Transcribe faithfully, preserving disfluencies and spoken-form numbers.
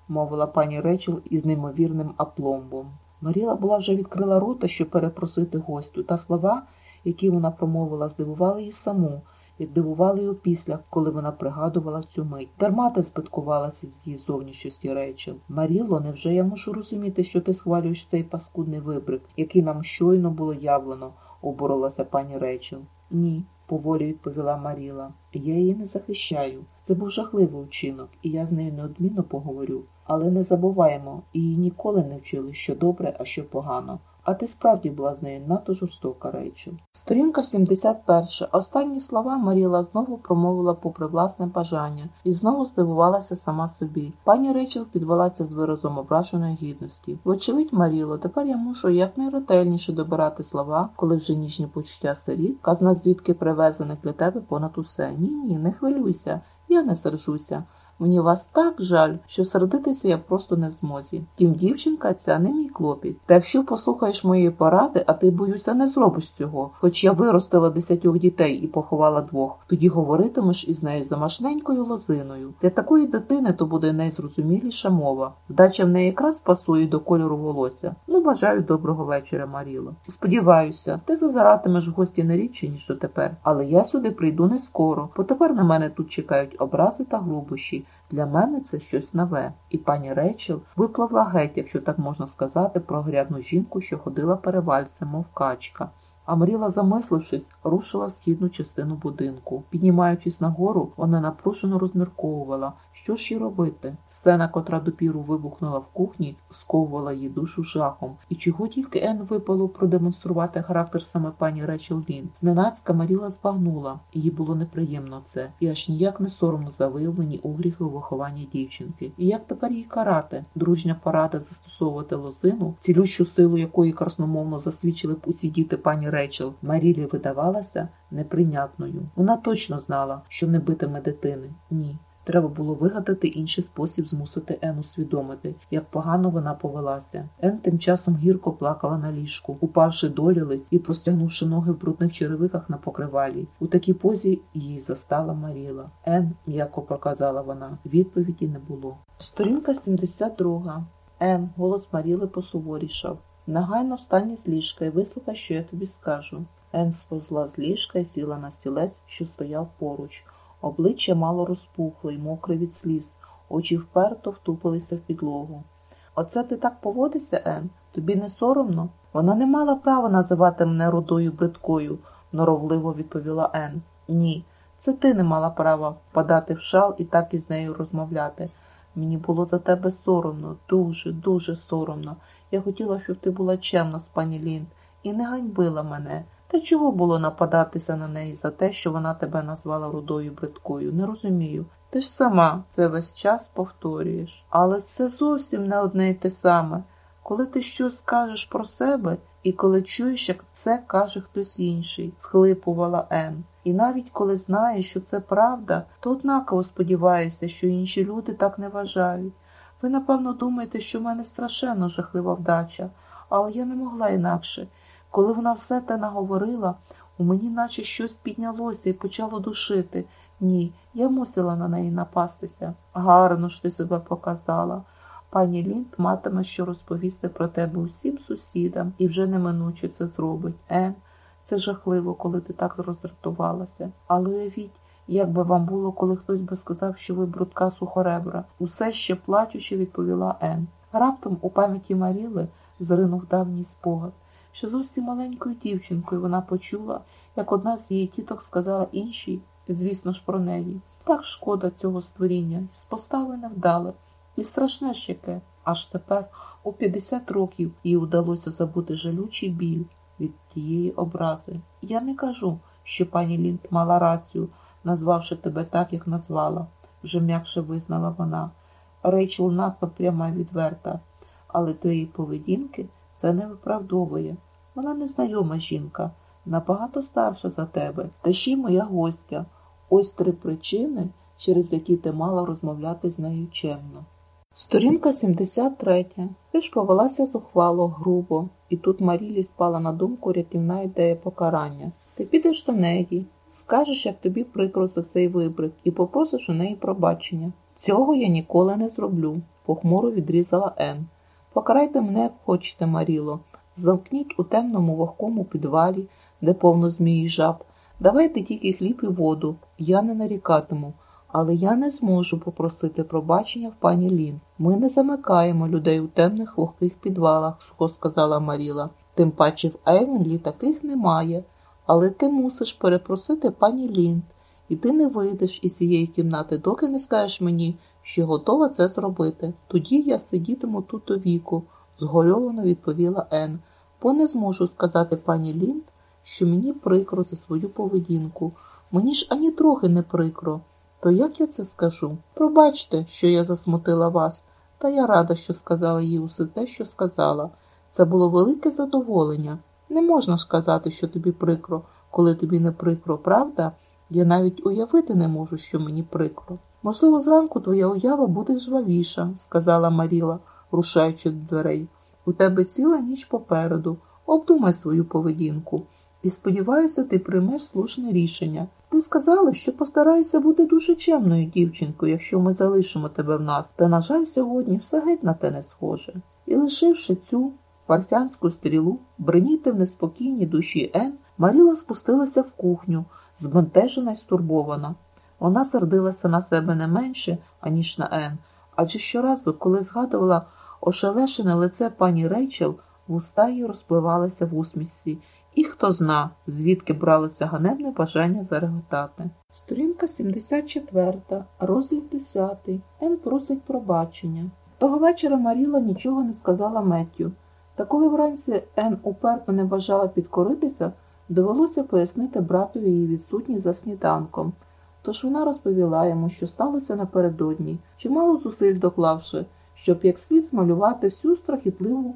мовила пані Рейчел із неймовірним апломбом. Маріла була вже відкрила рота, щоб перепросити гостю, та слова, які вона промовила, здивували її саму, як дивували її опісля, коли вона пригадувала цю мить. Дарма ти спадкувалася з її зовнішності, Рейчел. Маріло, невже я мушу розуміти, що ти схвалюєш цей паскудний вибрик, який нам щойно було явлено, обурилася пані Рейчел. Ні, поволі відповіла Маріла. Я її не захищаю. Це був жахливий учинок, і я з нею неодмінно поговорю. Але не забуваємо, її ніколи не вчили, що добре, а що погано. А ти справді була з нею надто жорстока, Рейчел. Сторінка сімдесят перша. Останні слова Маріла знову промовила попри власне бажання і знову здивувалася сама собі. Пані Рейчел підвелася з виразом ображеної гідності. Вочевидь, Маріло, тепер я мушу якнайретельніше добирати слова, коли вже ніжні почуття сиріт, казна звідки привезених для тебе понад усе. Ні-ні, не хвилюйся, я не сержуся. Мені вас так жаль, що сердитися я просто не в змозі. Тім дівчинка ця не мій клопіт. Та якщо послухаєш моєї поради, а ти, боюся, не зробиш цього. Хоч я виростила десятьох дітей і поховала двох, тоді говоритимеш із нею замашненькою лозиною. Для такої дитини то буде найзрозуміліша мова. Вдача в неї якраз пасує до кольору волосся. Ну, бажаю доброго вечора, Маріло. Сподіваюся, ти зазиратимеш в гості не рідше, ніж дотепер. Але я сюди прийду не скоро, бо тепер на мене тут чекають образи та грубощі. Для мене це щось нове. І пані Рейчел випливла геть, якщо так можна сказати, про грядну жінку, що ходила перевальцем, мов качка. А Маріла, замислившись, рушила в східну частину будинку. Піднімаючись нагору, вона напружено розмірковувала, що ж їй робити. Сцена, котра допіру вибухнула в кухні, сковувала її душу жахом. І чого тільки Енн випало продемонструвати характер саме пані Рейчел Лін. Зненацька Маріла збагнула. Їй було неприємно це. І аж ніяк не соромно за виявлені огріхи у вихованні дівчинки. І як тепер її карати? Дружня порада застосовувати лозину, цілющу силу якої красномовно засвідчили б усі діти пані Рейчел, Марілі видавалася неприйнятною. Вона точно знала, що не битиме дитини. Ні. Треба було вигадати інший спосіб змусити Енн усвідомити, як погано вона повелася. Енн тим часом гірко плакала на ліжку, упавши долілиць і простягнувши ноги в брудних черевиках на покривалі. У такій позі її застала Маріла. Енн, м'яко проказала вона, відповіді не було. Сторінка сімдесят друга. Енн, голос Маріли посуворішав. Негайно встань із ліжка і вислухай, що я тобі скажу. Енн сповзла з ліжка і сіла на стілець, що стояв поруч. Обличчя мало розпухле й мокре від сліз, очі вперто втупилися в підлогу. «Оце ти так поводишся, Енн? Тобі не соромно?» «Вона не мала права називати мене рудою бридкою», – норовливо відповіла Енн. «Ні, це ти не мала права впадати в шал і так із нею розмовляти. Мені було за тебе соромно, дуже, дуже соромно. Я хотіла, щоб ти була чемна з пані Лінд і не ганьбила мене. Та чого було нападатися на неї за те, що вона тебе назвала рудою бридкою? Не розумію. Ти ж сама це весь час повторюєш. Але це зовсім не одне й те саме. Коли ти щось скажеш про себе і коли чуєш, як це каже хтось інший», – схлипувала Енн. «І навіть коли знаєш, що це правда, то однаково сподіваєшся, що інші люди так не вважають. Ви, напевно, думаєте, що в мене страшенно жахлива вдача, але я не могла інакше. Коли вона все те наговорила, у мені наче щось піднялося і почало душити. Ні, я мусила на неї напастися. Гарно ж ти себе показала. Пані Лінд матиме що розповісти про тебе усім сусідам і вже неминуче це зробить. Енн, це жахливо, коли ти так роздратувалася. Але уявіть, як би вам було, коли хтось би сказав, що ви брудка сухоребра. Усе ще плачучи, відповіла Енн. Раптом у пам'яті Маріли зринув давній спогад. Що зовсім маленькою дівчинкою вона почула, як одна з її тіток сказала іншій, звісно ж про неї. Так шкода цього створіння, з постави невдале. І страшне ж яке. Аж тепер, у п'ятдесят років, їй удалося забути жалючий біль від тієї образи. Я не кажу, що пані Лінд мала рацію, назвавши тебе так, як назвала, вже м'якше визнала вона. Рейчел надто пряма й відверта, але твоєї поведінки це не виправдовує. Вона незнайома жінка, набагато старша за тебе, та ще й моя гостя. Ось три причини, через які ти мала розмовляти з нею чемно. Сторінка сімдесят третя. Ти ж повелася зухвало, грубо, і тут Марілі спала на думку рятівна ідея покарання. Ти підеш до неї, скажеш, як тобі прикро за цей вибрик, і попросиш у неї пробачення. Цього я ніколи не зроблю. похмуро відрізала Ен. Покарайте мене, як хочете, Маріло. Замкніть у темному вогкому підвалі, де повно змій і жаб. Давайте тільки хліб і воду. Я не нарікатиму. Але я не зможу попросити пробачення в пані Лін. Ми не замикаємо людей у темних вогких підвалах, сухо сказала Маріла. Тим паче в Ейвенлі таких немає. Але ти мусиш перепросити пані Лін. І ти не вийдеш із цієї кімнати, доки не скажеш мені, що готова це зробити. Тоді я сидітиму тут у віку, згорьовано відповіла Ен. Бо не зможу сказати пані Лін, що мені прикро за свою поведінку. Мені ж ані трохи не прикро. То як я це скажу? Пробачте, що я засмутила вас, та я рада, що сказала їй усе те, що сказала. Це було велике задоволення. Не можна ж казати, що тобі прикро, коли тобі не прикро, правда? Я навіть уявити не можу, що мені прикро. Можливо, зранку твоя уява буде жвавіша, сказала Маріла, рушаючи до дверей. У тебе ціла ніч попереду. Обдумай свою поведінку. І сподіваюся, ти приймеш слушне рішення. Ти сказала, що постарайся бути дуже чемною дівчинкою, якщо ми залишимо тебе в нас. Та, на жаль, сьогодні все геть на те не схоже. І лишивши цю парфянську стрілу, бреніти в неспокійній душі Ен, Маріла спустилася в кухню, збентежена й стурбована. Вона сердилася на себе не менше, аніж на Ен, адже щоразу, коли згадувала ошелешене лице пані Рейчел, вуста її розпливалися в усмішці, і хто зна, звідки бралося ганебне бажання зареготати. Сторінка сімдесят четверта, розділ десятий. Ен просить пробачення. Того вечора Маріла нічого не сказала Меттю. Та коли вранці Ен уперто не бажала підкоритися, довелося пояснити братові її відсутність за сніданком. Тож вона розповіла йому, що сталося напередодні, чимало зусиль доклавши, щоб як слід змалювати всю страхітливу